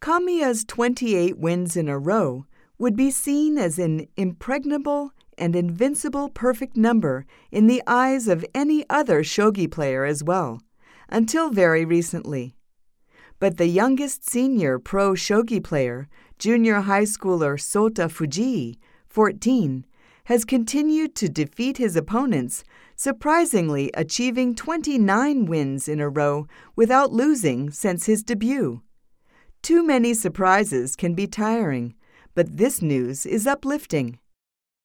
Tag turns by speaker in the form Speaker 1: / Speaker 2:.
Speaker 1: Kamiya's 28 wins in a row would be seen as an impregnable and invincible perfect number in the eyes of any other shogi player as well, until very recently. But the youngest senior pro shogi player, junior high schooler Sota Fujii, 14, has continued to defeat his opponents, surprisingly achieving 29 wins in a row without losing since his debut. Too many surprises can be tiring, but this news is uplifting.